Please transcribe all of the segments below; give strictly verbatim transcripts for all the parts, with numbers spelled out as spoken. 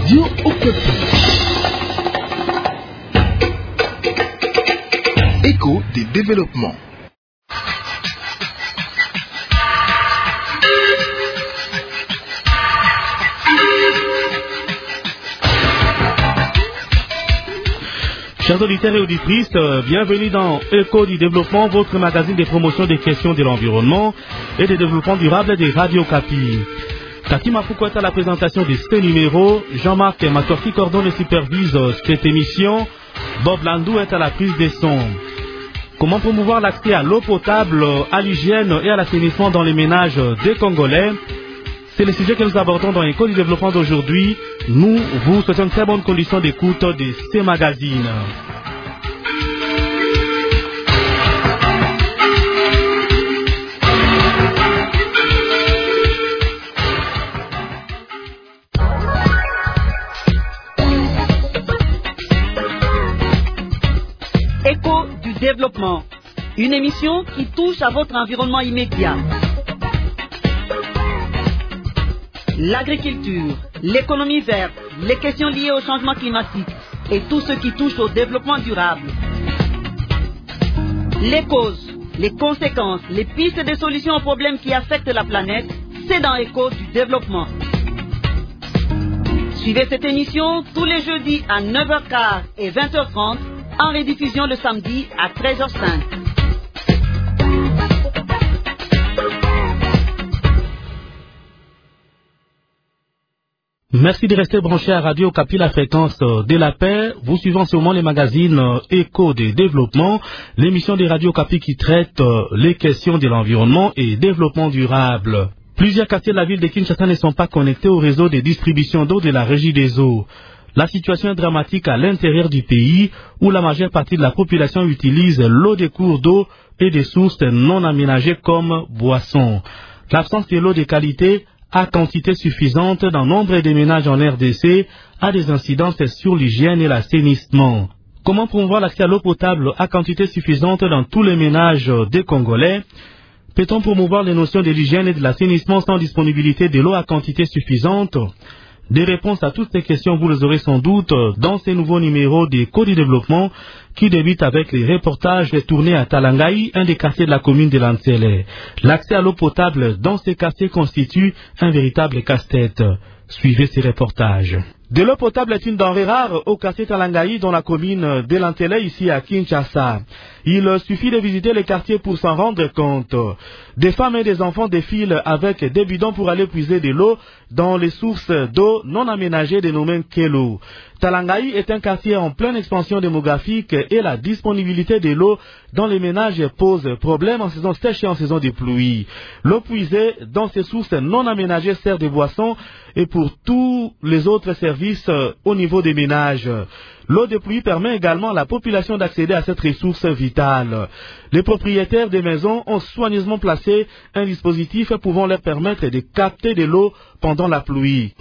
Radio Okapi. Écho des développements. Chers auditeurs et auditrices, bienvenue dans Écho du développement, votre magazine de promotion des questions de l'environnement et des développements durables des Radio Okapi. Kaki Mafouko est à la présentation de ce numéro, Jean-Marc Matorki coordonne et supervise cette émission, Bob Landou est à la prise des sons. Comment promouvoir l'accès à l'eau potable, à l'hygiène et à l'assainissement dans les ménages des Congolais? C'est le sujet que nous abordons dans Écho du développement d'aujourd'hui. Nous vous souhaitons une très bonne condition d'écoute de ces magazines. Écho du développement, une émission qui touche à votre environnement immédiat. L'agriculture, l'économie verte, les questions liées au changement climatique et tout ce qui touche au développement durable. Les causes, les conséquences, les pistes de solutions aux problèmes qui affectent la planète, c'est dans Écho du développement. Suivez cette émission tous les jeudis à neuf heures quinze et vingt heures trente, en rediffusion le samedi à treize heures cinq. Merci de rester branché à Radio Okapi, la fréquence de la paix. Vous suivez sûrement les magazines Écho des développements, l'émission des Radio Okapi qui traite les questions de l'environnement et développement durable. Plusieurs quartiers de la ville de Kinshasa ne sont pas connectés au réseau de distribution d'eau de la Régie des eaux. La situation est dramatique à l'intérieur du pays où la majeure partie de la population utilise l'eau des cours d'eau et des sources non aménagées comme boissons. L'absence de l'eau de qualité à quantité suffisante dans nombre de ménages en R D C a des incidences sur l'hygiène et l'assainissement. Comment promouvoir l'accès à l'eau potable à quantité suffisante dans tous les ménages des Congolais? Peut-on promouvoir les notions de l'hygiène et de l'assainissement sans disponibilité de l'eau à quantité suffisante? Des réponses à toutes ces questions, vous les aurez sans doute dans ces nouveaux numéros des Écho du développement qui débutent avec les reportages tournés à Talangaï, un des quartiers de la commune de Lantsele. L'accès à l'eau potable dans ces quartiers constitue un véritable casse-tête. Suivez ces reportages. De l'eau potable est une denrée rare au quartier Talangaï dans la commune de Lantsele ici à Kinshasa. Il suffit de visiter les quartiers pour s'en rendre compte. Des femmes et des enfants défilent avec des bidons pour aller puiser de l'eau dans les sources d'eau non aménagées dénommées Kelo. Talangaï est un quartier en pleine expansion démographique et la disponibilité de l'eau dans les ménages pose problème en saison sèche et en saison de pluie. L'eau puisée dans ces sources non aménagées sert de boisson et pour tous les autres services au niveau des ménages. L'eau de pluie permet également à la population d'accéder à cette ressource vitale. Les propriétaires des maisons ont soigneusement placé un dispositif pouvant leur permettre de capter de l'eau pendant la pluie.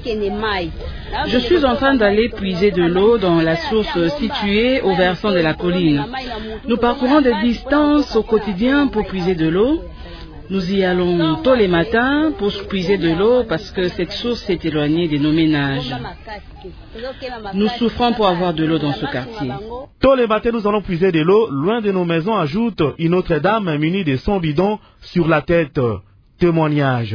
Je suis en train d'aller puiser de l'eau dans la source située au versant de la colline. Nous parcourons des distances au quotidien pour puiser de l'eau. Nous y allons tôt les matins pour puiser de l'eau parce que cette source s'est éloignée de nos ménages. Nous souffrons pour avoir de l'eau dans ce quartier. Tôt les matins, nous allons puiser de l'eau loin de nos maisons, ajoute une autre dame munie de son bidon sur la tête. Témoignage.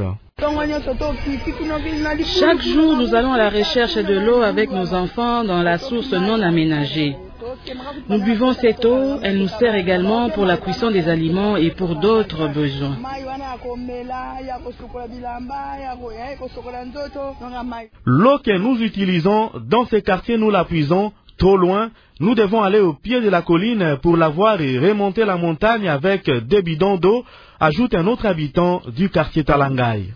Chaque jour, nous allons à la recherche de l'eau avec nos enfants dans la source non aménagée. Nous buvons cette eau, elle nous sert également pour la cuisson des aliments et pour d'autres besoins. L'eau que nous utilisons dans ces quartiers, nous la puisons trop loin. Nous devons aller au pied de la colline pour la voir et remonter la montagne avec des bidons d'eau, ajoute un autre habitant du quartier Talangaï.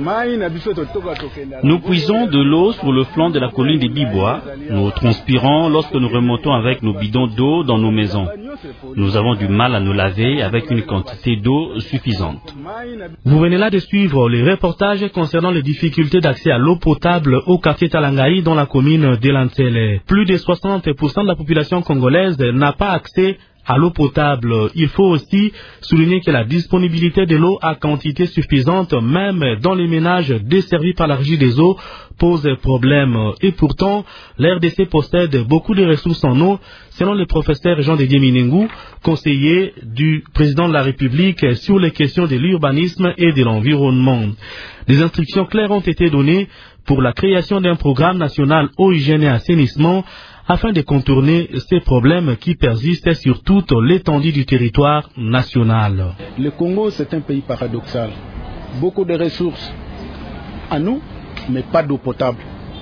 Nous puisons de l'eau sur le flanc de la colline des Bibois. Nous transpirons lorsque nous remontons avec nos bidons d'eau dans nos maisons. Nous avons du mal à nous laver avec une quantité d'eau suffisante. Vous venez là de suivre les reportages concernant les difficultés d'accès à l'eau potable au quartier Talangaï dans la commune de Lantsele. Plus de soixante pour cent de la population congolaise n'a pas accès à l'eau potable. Il faut aussi souligner que la disponibilité de l'eau à quantité suffisante, même dans les ménages desservis par la Régie des eaux, pose problème. Et pourtant, l'R D C possède beaucoup de ressources en eau, selon le professeur Jean-Dédier Minengou, conseiller du président de la République sur les questions de l'urbanisme et de l'environnement. Des instructions claires ont été données pour la création d'un programme national eau, hygiène et assainissement afin de contourner ces problèmes qui persistent sur toute l'étendue du territoire national. Le Congo, c'est un pays paradoxal. Beaucoup de ressources en eau, mais pas d'eau potable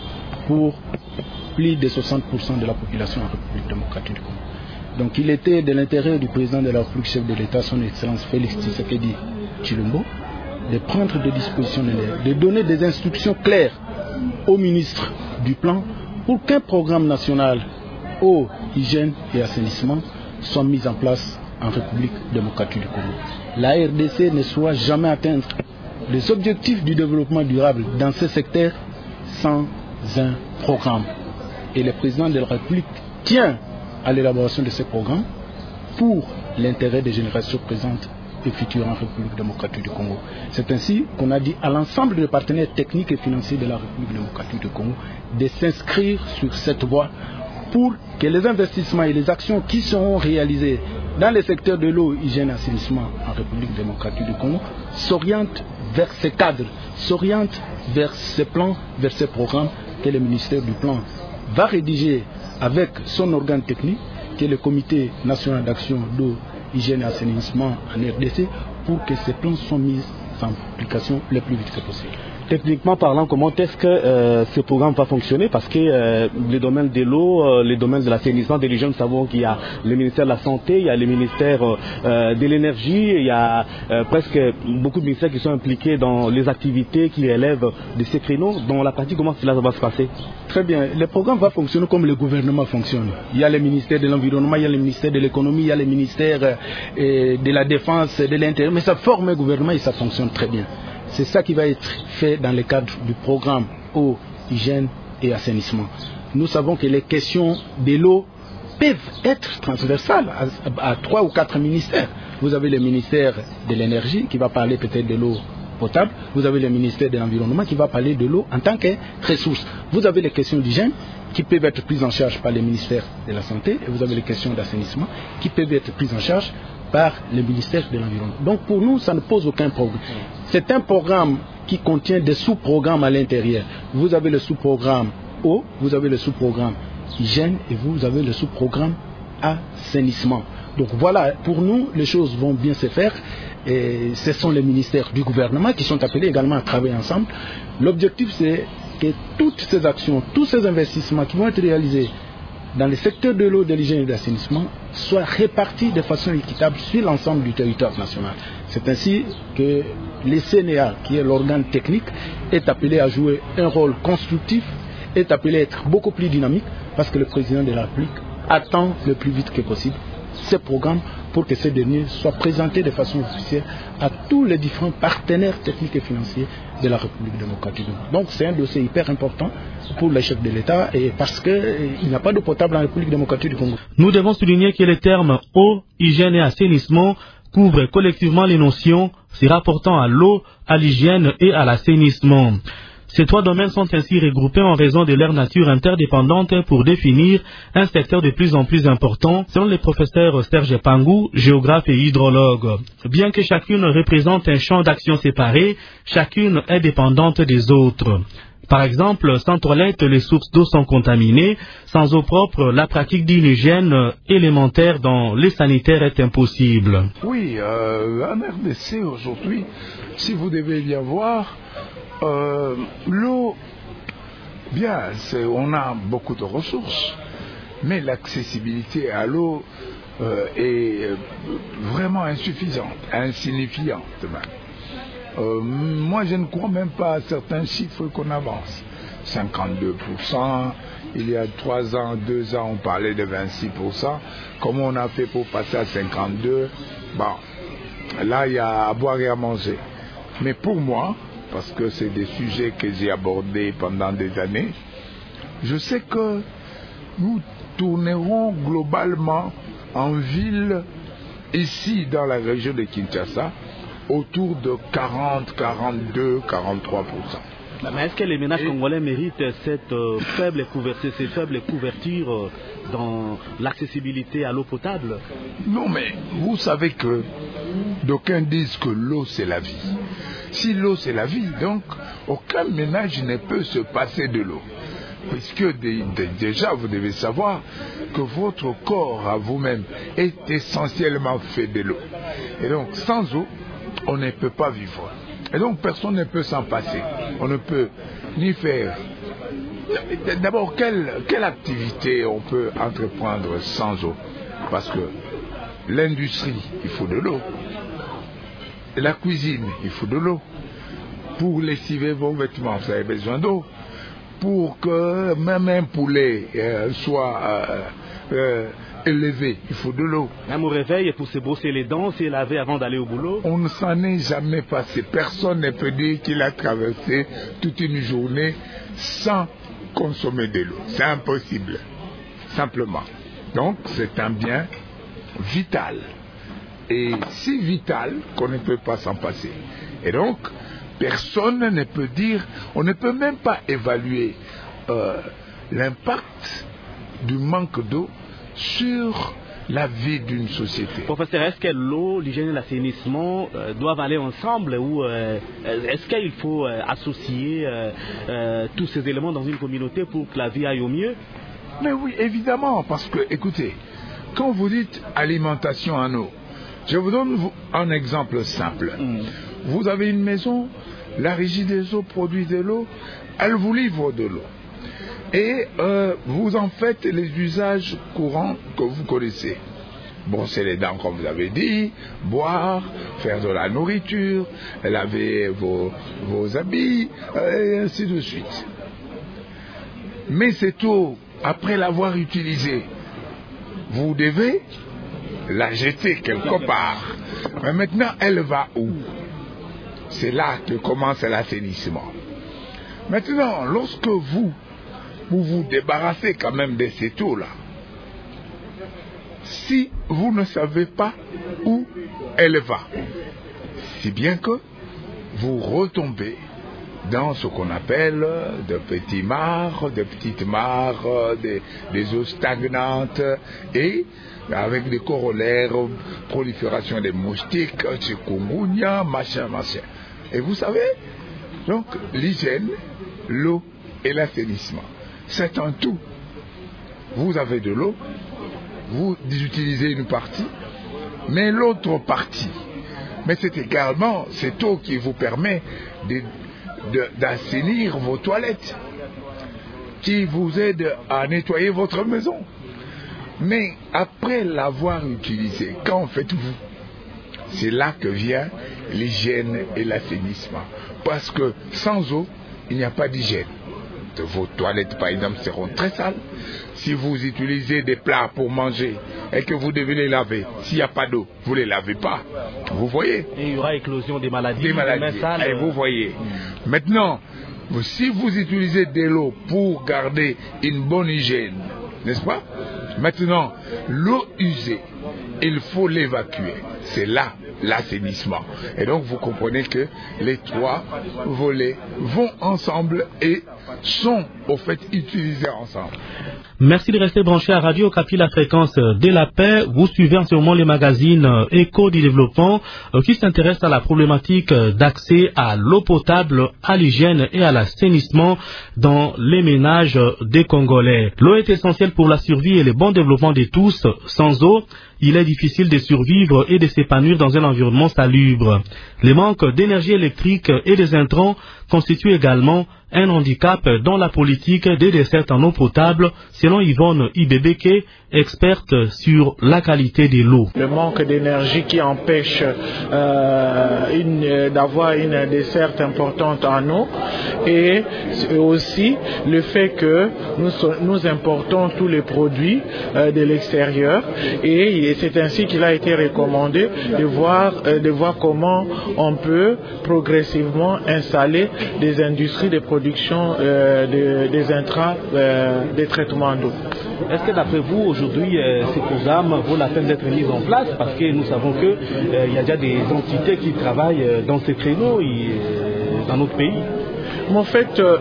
pour plus de soixante pour cent de la population en République démocratique du Congo. Donc il était de l'intérêt du président de la République, chef de l'État, son Excellence Félix Tshisekedi Tshilombo, de prendre des dispositions, de donner des instructions claires au ministre du Plan pour qu'un programme national eau, hygiène et assainissement soit mis en place en République démocratique du Congo. La R D C ne soit jamais atteindre les objectifs du développement durable dans ce secteur sans un programme. Et le président de la République tient à l'élaboration de ce programme pour l'intérêt des générations présentes et futures en République démocratique du Congo. C'est ainsi qu'on a dit à l'ensemble des partenaires techniques et financiers de la République démocratique du Congo de s'inscrire sur cette voie pour que les investissements et les actions qui seront réalisées dans le secteur de l'eau, hygiène et assainissement en République démocratique du Congo s'orientent vers ces cadres, s'orientent vers ces plans, vers ces programmes que le ministère du Plan va rédiger avec son organe technique, qui est le Comité national d'action d'eau, hygiène et assainissement en R D C, pour que ces plans soient mis en application le plus vite que possible. Techniquement parlant, comment est-ce que euh, ce programme va fonctionner? Parce que euh, les domaines de l'eau, euh, les domaines de l'assainissement, de l'hygiène, nous savons qu'il y a le ministère de la Santé, il y a le ministère euh, de l'Énergie, il y a euh, presque beaucoup de ministères qui sont impliqués dans les activités qui relèvent de ces créneaux. Dans la pratique, comment cela va se passer? Très bien. Le programme va fonctionner comme le gouvernement fonctionne. Il y a le ministère de l'Environnement, il y a le ministère de l'Économie, il y a le ministère euh, de la Défense, de l'Intérieur, mais ça forme un gouvernement et ça fonctionne très bien. C'est ça qui va être fait dans le cadre du programme eau, hygiène et assainissement. Nous savons que les questions de l'eau peuvent être transversales à, à trois ou quatre ministères. Vous avez le ministère de l'Énergie qui va parler peut-être de l'eau potable. Vous avez le ministère de l'Environnement qui va parler de l'eau en tant que ressource. Vous avez les questions d'hygiène qui peuvent être prises en charge par le ministère de la Santé. Et vous avez les questions d'assainissement qui peuvent être prises en charge par le ministère de l'Environnement. Donc pour nous, ça ne pose aucun problème. C'est un programme qui contient des sous-programmes à l'intérieur. Vous avez le sous-programme eau, vous avez le sous-programme hygiène et vous avez le sous-programme assainissement. Donc voilà, pour nous, les choses vont bien se faire. Et ce sont les ministères du gouvernement qui sont appelés également à travailler ensemble. L'objectif, c'est que toutes ces actions, tous ces investissements qui vont être réalisés dans le secteur de l'eau, de l'hygiène et de l'assainissement soient répartis de façon équitable sur l'ensemble du territoire national. C'est ainsi que le C N E A, qui est l'organe technique, est appelé à jouer un rôle constructif, est appelé à être beaucoup plus dynamique, parce que le président de la République attend le plus vite que possible ces programmes pour que ces derniers soient présentés de façon officielle à tous les différents partenaires techniques et financiers de la République démocratique. Donc c'est un dossier hyper important pour les chefs de l'État et parce qu'il n'y a pas d'eau potable en République démocratique du Congo. Nous devons souligner que les termes eau, hygiène et assainissement couvrent collectivement les notions se rapportant à l'eau, à l'hygiène et à l'assainissement. Ces trois domaines sont ainsi regroupés en raison de leur nature interdépendante pour définir un secteur de plus en plus important, selon le professeur Serge Pangou, géographe et hydrologue. Bien que chacune représente un champ d'action séparé, chacune est dépendante des autres. Par exemple, sans toilette, les sources d'eau sont contaminées. Sans eau propre, la pratique d'une hygiène élémentaire dans les sanitaires est impossible. Oui, euh, en R D C aujourd'hui, si vous devez bien voir, Euh, l'eau, bien, on a beaucoup de ressources, mais l'accessibilité à l'eau euh, est vraiment insuffisante, insignifiante même. Euh, moi, je ne crois même pas à certains chiffres qu'on avance. cinquante-deux pour cent, il y a trois ans, deux ans, on parlait de vingt-six pour cent. Comment on a fait pour passer à cinquante-deux? Bon, là, il y a à boire et à manger. Mais pour moi, parce que c'est des sujets que j'ai abordés pendant des années, je sais que nous tournerons globalement en ville, ici dans la région de Kinshasa, autour de quarante, quarante-deux, quarante-trois pour cent. Mais est-ce que les ménages congolais méritent cette euh, faible couverture, ces faibles couvertures euh, dans l'accessibilité à l'eau potable? Non, mais vous savez que d'aucuns disent que l'eau c'est la vie. Si l'eau c'est la vie, donc aucun ménage ne peut se passer de l'eau. Puisque de, de, déjà vous devez savoir que votre corps à vous-même est essentiellement fait de l'eau. Et donc sans eau, on ne peut pas vivre. Et donc personne ne peut s'en passer. On ne peut ni faire. D'abord, quelle, quelle activité on peut entreprendre sans eau? Parce que l'industrie, il faut de l'eau. La cuisine, il faut de l'eau. Pour lessiver vos vêtements, vous avez besoin d'eau. Pour que même un poulet euh, soit euh, euh, élevé, il faut de l'eau. Même au réveil, pour se brosser les dents, se laver avant d'aller au boulot. On ne s'en est jamais passé. Personne ne peut dire qu'il a traversé toute une journée sans consommer de l'eau. C'est impossible, simplement. Donc c'est un bien vital. Et si vital qu'on ne peut pas s'en passer. Et donc, personne ne peut dire, on ne peut même pas évaluer euh, l'impact du manque d'eau sur la vie d'une société. Professeur, est-ce que l'eau, l'hygiène et l'assainissement euh, doivent aller ensemble ou euh, est-ce qu'il faut euh, associer euh, euh, tous ces éléments dans une communauté pour que la vie aille au mieux? Mais oui, évidemment, parce que, écoutez, quand vous dites alimentation en eau, je vous donne un exemple simple. Mm. Vous avez une maison, la régie des eaux produit de l'eau, elle vous livre de l'eau. Et euh, vous en faites les usages courants que vous connaissez. Brosser les dents, comme vous avez dit, boire, faire de la nourriture, laver vos, vos habits, et ainsi de suite. Mais cette eau, après l'avoir utilisée, vous devez la jeter quelque part. Mais maintenant, elle va où? C'est là que commence l'assainissement. Maintenant, lorsque vous vous vous débarrassez quand même de cette eau-là, si vous ne savez pas où elle va, si bien que vous retombez dans ce qu'on appelle de petits mares, de petites mares, des, des eaux stagnantes et avec des corollaires, prolifération des moustiques, chikungunya, machin, machin. Et vous savez, donc l'hygiène, l'eau et l'assainissement, c'est un tout. Vous avez de l'eau, vous utilisez une partie, mais l'autre partie, mais c'est également cette eau qui vous permet de, de, d'assainir vos toilettes, qui vous aide à nettoyer votre maison. Mais après l'avoir utilisé, qu'en faites-vous? C'est là que vient l'hygiène et l'assainissement. Parce que sans eau, il n'y a pas d'hygiène. Vos toilettes, par exemple, seront très sales. Si vous utilisez des plats pour manger et que vous devez les laver, s'il n'y a pas d'eau, vous ne les lavez pas. Vous voyez? Et il y aura éclosion des maladies. Des maladies. Sales. Et vous voyez. Mmh. Maintenant, si vous utilisez de l'eau pour garder une bonne hygiène, n'est-ce pas? Maintenant, l'eau usée, il faut l'évacuer. C'est là l'assainissement. Et donc, vous comprenez que les trois volets vont ensemble et sont, au fait, utilisés ensemble. Merci de rester branché à Radio Okapi, la fréquence de la paix. Vous suivez en ce moment les magazines Éco du développement qui s'intéressent à la problématique d'accès à l'eau potable, à l'hygiène et à l'assainissement dans les ménages des Congolais. L'eau est essentielle pour la survie et le bon développement de tous. Sans eau, il est difficile de survivre et de s'épanouir dans un environnement salubre. Les manques d'énergie électrique et des intrants constituent également un handicap dans la politique des dessertes en eau potable, selon Yvonne Ibebeke, experte sur la qualité de l'eau. Le manque d'énergie qui empêche euh, d'avoir une desserte importante en eau et aussi le fait que nous, nous importons tous les produits euh, de l'extérieur et c'est ainsi qu'il a été recommandé de voir, euh, de voir comment on peut progressivement installer des industries de production euh, de, des intrants, euh, des traitements d'eau. Est-ce que d'après vous, aujourd'hui euh, ces programmes vaut la peine d'être mis en place parce que nous savons qu'il euh, y a déjà des entités qui travaillent euh, dans ces créneaux et, euh, dans notre pays. En fait, euh,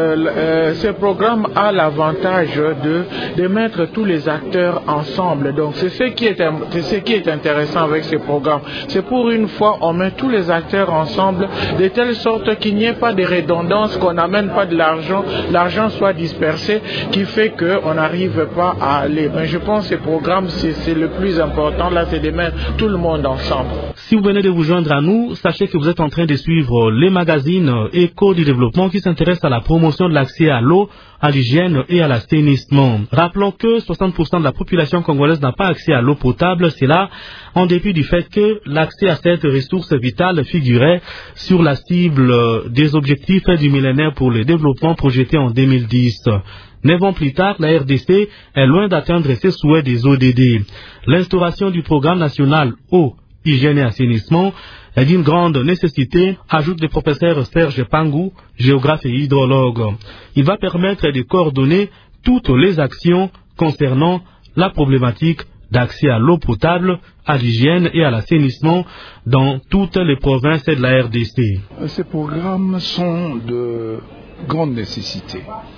euh, ce programme a l'avantage de, de mettre tous les acteurs ensemble. Donc, c'est ce qui est, c'est ce qui est intéressant avec ce programme. C'est pour une fois, on met tous les acteurs ensemble de telle sorte qu'il n'y ait pas de redondance, qu'on n'amène pas de l'argent, l'argent soit dispersé, qui fait qu'on n'arrive pas à aller. Mais je pense que ce programme, c'est, c'est le plus important. Là, c'est de mettre tout le monde ensemble. Si vous venez de vous joindre à nous, sachez que vous êtes en train de suivre les magazines Éco du développement qui s'intéressent à la promotion de l'accès à l'eau, à l'hygiène et à l'assainissement. Rappelons que soixante pour cent de la population congolaise n'a pas accès à l'eau potable, c'est là en dépit du fait que l'accès à cette ressource vitale figurait sur la cible des objectifs du millénaire pour le développement projeté en deux mille dix. Neuf ans plus tard, la R D C est loin d'atteindre ses souhaits des O D D. L'instauration du programme national eau, hygiène et assainissement est d'une grande nécessité, ajoute le professeur Serge Pangou, géographe et hydrologue. Il va permettre de coordonner toutes les actions concernant la problématique d'accès à l'eau potable, à l'hygiène et à l'assainissement dans toutes les provinces de la R D C. Ces programmes sont de grande nécessité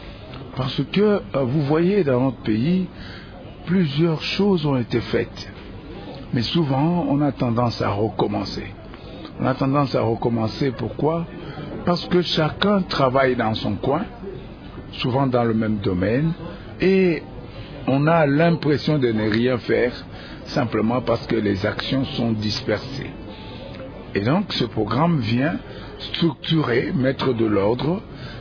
parce que vous voyez dans notre pays, plusieurs choses ont été faites. Mais souvent, on a tendance à recommencer. On a tendance à recommencer, pourquoi? Parce que chacun travaille dans son coin, souvent dans le même domaine, et on a l'impression de ne rien faire, simplement parce que les actions sont dispersées. Et donc, ce programme vient structurer, mettre de l'ordre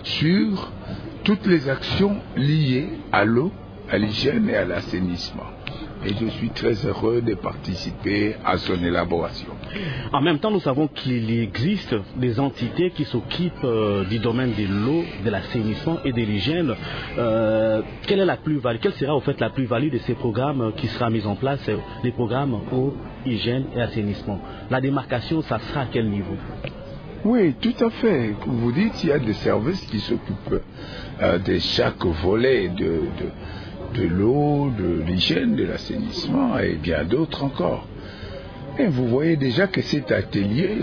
sur toutes les actions liées à l'eau, à l'hygiène et à l'assainissement. Et je suis très heureux de participer à son élaboration. En même temps, nous savons qu'il existe des entités qui s'occupent euh, du domaine de l'eau, de l'assainissement et de l'hygiène. Euh, quelle est la plus-value? Quelle sera au fait la plus-value de ces programmes qui sera mis en place, les programmes eau, hygiène et assainissement? La démarcation, ça sera à quel niveau? Oui, tout à fait. Comme vous dites, il y a des services qui s'occupent euh, de chaque volet de... de de l'eau, de l'hygiène, de l'assainissement et bien d'autres encore. Et vous voyez déjà que cet atelier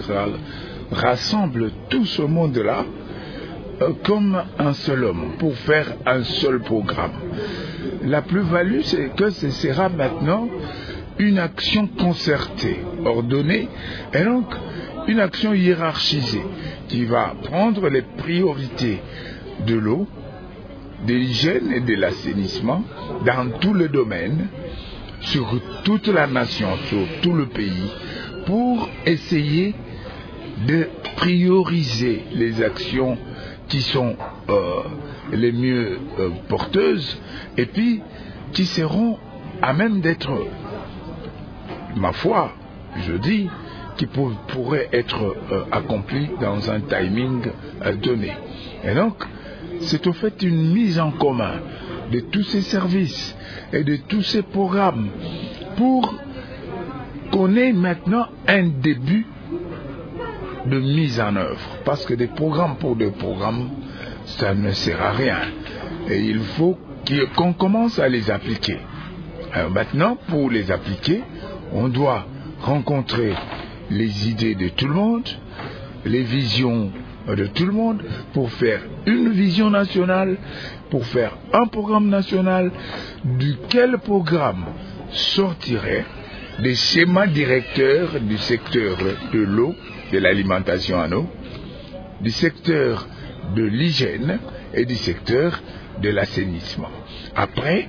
rassemble tout ce monde-là euh, comme un seul homme pour faire un seul programme. La plus-value, c'est que ce sera maintenant une action concertée, ordonnée, et donc une action hiérarchisée qui va prendre les priorités de l'eau, de l'hygiène et de l'assainissement dans tous les domaines, sur toute la nation, sur tout le pays, pour essayer de prioriser les actions qui sont euh, les mieux euh, porteuses et puis qui seront à même d'être, ma foi, je dis, qui pour, pourraient être euh, accomplies dans un timing euh, donné. Et donc, c'est au fait une mise en commun de tous ces services et de tous ces programmes pour qu'on ait maintenant un début de mise en œuvre. Parce que des programmes pour des programmes, ça ne sert à rien. Et il faut qu'on commence à les appliquer. Alors maintenant, pour les appliquer, on doit rencontrer les idées de tout le monde, les visions de tout le monde, pour faire une vision nationale, pour faire un programme national, duquel programme sortirait des schémas directeurs du secteur de l'eau, de l'alimentation en eau, du secteur de l'hygiène et du secteur de l'assainissement. Après,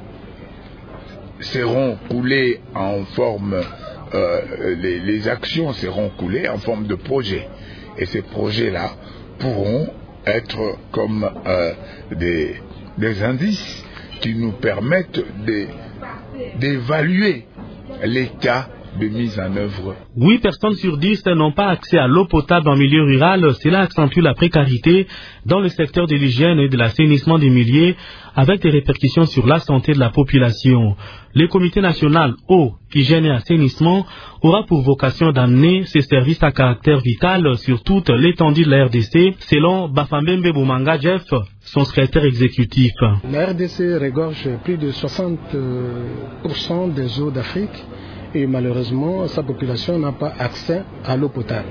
seront coulées en forme, euh, les, les actions seront coulées en forme de projets. Et ces projets-là pourront être comme euh, des, des indices qui nous permettent de, d'évaluer l'état de mise en œuvre. huit personnes sur dix n'ont pas accès à l'eau potable en milieu rural. Cela accentue la précarité dans le secteur de l'hygiène et de l'assainissement des milieux, avec des répercussions sur la santé de la population. Le Comité national eau, hygiène et assainissement aura pour vocation d'amener ces services à caractère vital sur toute l'étendue de la R D C, selon Bafambembe Boumanga Jeff, son secrétaire exécutif. La R D C regorge plus de soixante pour cent des eaux d'Afrique et malheureusement sa population n'a pas accès à l'eau potable.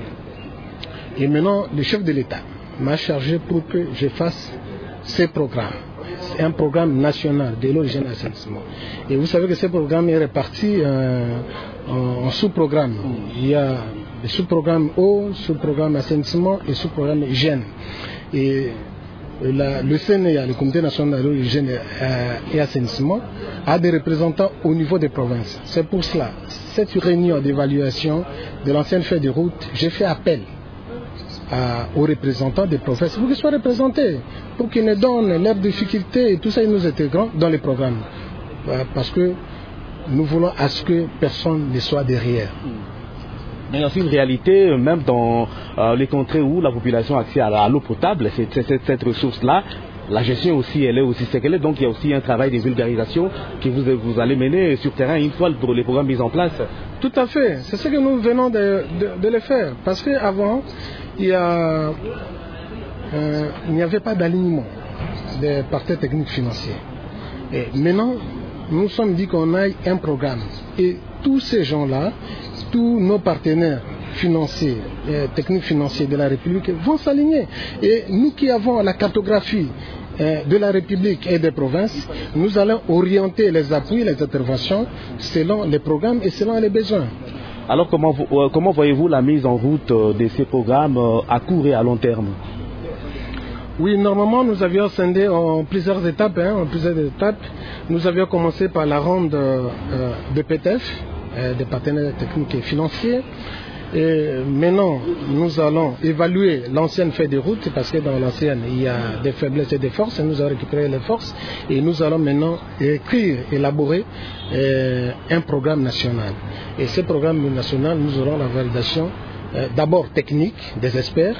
Et maintenant, le chef de l'État m'a chargé pour que je fasse ces programmes. C'est un programme national de l'eau, hygiène et assainissement. Et vous savez que ce programme est réparti euh, en, en sous-programmes. Il y a des sous-programmes eau, sous-programme assainissement et sous-programme hygiène. Et la, le C N E A, le Comité national de l'eau, hygiène et, et assainissement, a des représentants au niveau des provinces. C'est pour cela, cette réunion d'évaluation de l'ancienne feuille de route, j'ai fait appel À, aux représentants des provinces pour qu'ils soient représentés, pour qu'ils nous donnent leurs difficultés et tout ça, ils nous intégrons dans les programmes. Parce que nous voulons à ce que personne ne soit derrière. Mais il y a aussi une réalité, même dans euh, les contrées où la population a accès à, à l'eau potable, c'est, c'est, cette, cette ressource-là, la gestion aussi, elle est aussi ce qu'elle est. Donc il y a aussi un travail de vulgarisation que vous, vous allez mener sur terrain une fois pour les programmes mis en place. Tout à fait, c'est ce que nous venons de, de, de le faire. Parce qu'avant, il y a, euh, il n'y avait pas d'alignement des partenaires techniques financiers. Et maintenant, nous nous sommes dit qu'on ait un programme. Et tous ces gens-là, tous nos partenaires financiers, euh, techniques financiers de la République vont s'aligner. Et nous qui avons la cartographie euh, de la République et des provinces, nous allons orienter les appuis, les interventions selon les programmes et selon les besoins. Alors comment, euh, comment voyez-vous la mise en route euh, de ces programmes euh, à court et à long terme? Oui, normalement nous avions scindé en plusieurs étapes. Hein, en plusieurs étapes. Nous avions commencé par la ronde euh, de P T F, euh, des partenaires techniques et financiers. Et maintenant, nous allons évaluer l'ancienne feuille de route parce que dans l'ancienne, il y a des faiblesses et des forces. Et nous allons récupérer les forces et nous allons maintenant écrire, élaborer euh, un programme national. Et ce programme national, nous aurons la validation euh, d'abord technique des experts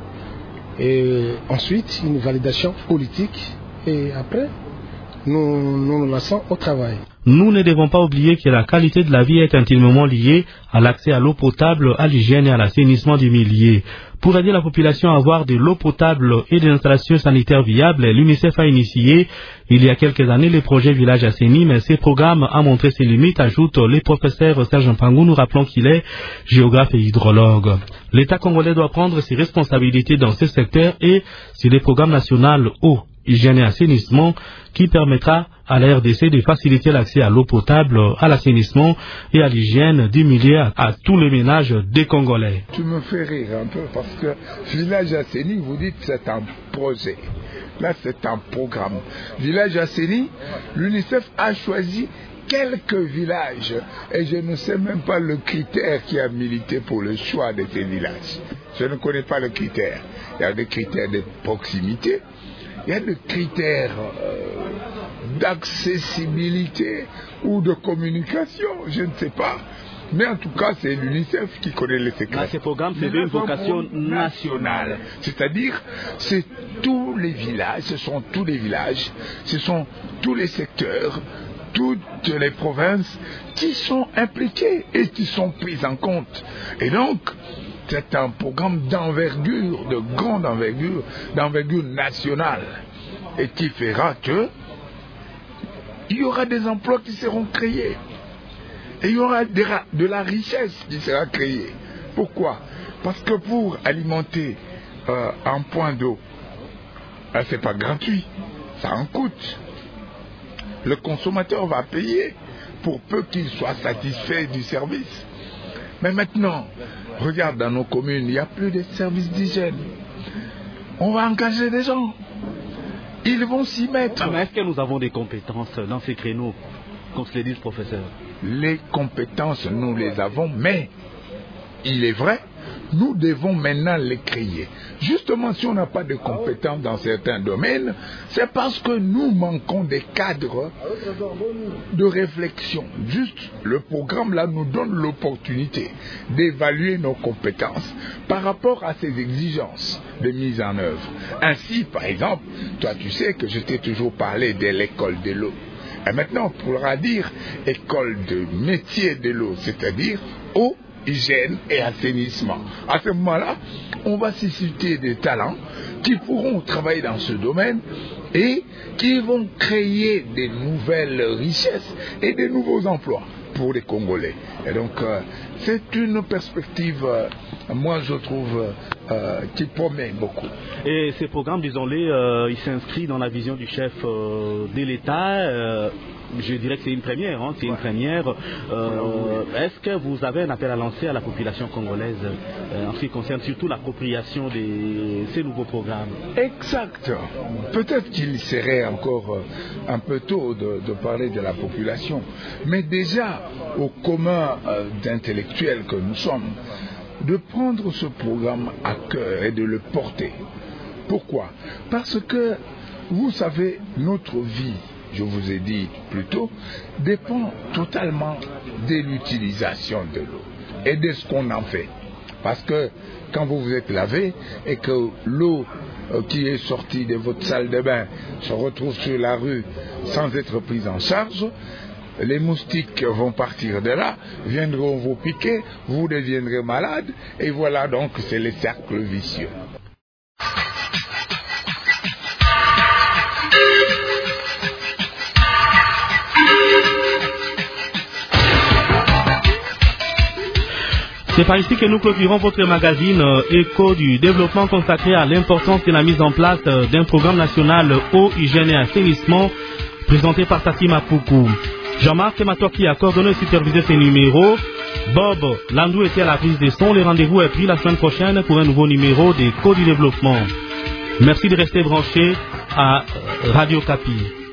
et ensuite une validation politique et après, nous nous, nous lançons au travail. Nous ne devons pas oublier que la qualité de la vie est intimement liée à l'accès à l'eau potable, à l'hygiène et à l'assainissement des milieux. Pour aider la population à avoir de l'eau potable et des installations sanitaires viables, l'UNICEF a initié il y a quelques années le projet Village Assaini, mais ces programmes ont montré ses limites, ajoute le professeur Serge Mpangou, nous rappelons qu'il est géographe et hydrologue. L'État congolais doit prendre ses responsabilités dans ce secteur et c'est le programme national eau, hygiène et assainissement qui permettra à la R D C de faciliter l'accès à l'eau potable, à l'assainissement et à l'hygiène des milieux à, à tous les ménages des Congolais. Tu me fais rire un peu parce que Village Assaini, vous dites c'est un projet. Là c'est un programme. Village Assaini, l'UNICEF a choisi quelques villages et je ne sais même pas le critère qui a milité pour le choix de ces villages. Je ne connais pas le critère. Il y a des critères de proximité. Il y a des critères euh, d'accessibilité ou de communication, je ne sais pas. Mais en tout cas, c'est l'UNICEF qui connaît les secrets. Là, ces programmes, c'est une vocation nationale. C'est-à-dire, c'est tous les villages, ce sont tous les villages, ce sont tous les secteurs, toutes les provinces qui sont impliquées et qui sont prises en compte. Et donc, c'est un programme d'envergure, de grande envergure, d'envergure nationale, et qui fera que il y aura des emplois qui seront créés, et il y aura de, de la richesse qui sera créée. Pourquoi? Parce que pour alimenter euh, un point d'eau, euh, c'est pas gratuit, ça en coûte. Le consommateur va payer pour peu qu'il soit satisfait du service. Mais maintenant, regarde dans nos communes, il n'y a plus de services d'hygiène. On va engager des gens. Ils vont s'y mettre. Mais est-ce que nous avons des compétences dans ces créneaux, comme se le dit le professeur? Les compétences, nous les avons, mais il est vrai nous devons maintenant les créer. Justement, si on n'a pas de compétences dans certains domaines, c'est parce que nous manquons des cadres de réflexion. Juste, le programme là nous donne l'opportunité d'évaluer nos compétences par rapport à ces exigences de mise en œuvre. Ainsi, par exemple, toi tu sais que je t'ai toujours parlé de l'école de l'eau. Et maintenant, on pourra dire école de métier de l'eau, c'est-à-dire eau, hygiène et assainissement. À ce moment-là, on va susciter des talents qui pourront travailler dans ce domaine et qui vont créer des nouvelles richesses et des nouveaux emplois pour les Congolais. Et donc, euh, c'est une perspective, euh, moi je trouve, euh, qui promet beaucoup. Et ces programmes, disons-les, euh, ils s'inscrivent dans la vision du chef euh, de l'État. Euh, je dirais que c'est une première, hein, c'est une première. Euh, est-ce que vous avez un appel à lancer à la population congolaise euh, en ce qui concerne surtout l'appropriation de ces nouveaux programmes? Exact. Peut-être qu'il serait encore un peu tôt de, de parler de la population, mais déjà au commun euh, d'intellectuels que nous sommes, de prendre ce programme à cœur et de le porter. Pourquoi? Parce que, vous savez, notre vie, je vous ai dit plus tôt, dépend totalement de l'utilisation de l'eau et de ce qu'on en fait. Parce que quand vous vous êtes lavé et que l'eau euh, qui est sortie de votre salle de bain se retrouve sur la rue sans être prise en charge, les moustiques vont partir de là, viendront vous piquer, vous deviendrez malade, et voilà donc c'est le cercle vicieux. C'est par ici que nous clôturons votre magazine euh, Écho du développement consacré à l'importance de la mise en place euh, d'un programme national eau, hygiène et assainissement présenté par Tati Mapoukou. Jean-Marc Matoki a coordonné et supervisé ces numéros. Bob Landou était à la prise des sons. Le rendez-vous est pris la semaine prochaine pour un nouveau numéro d'Écho du développement. Merci de rester branché à Radio Capi.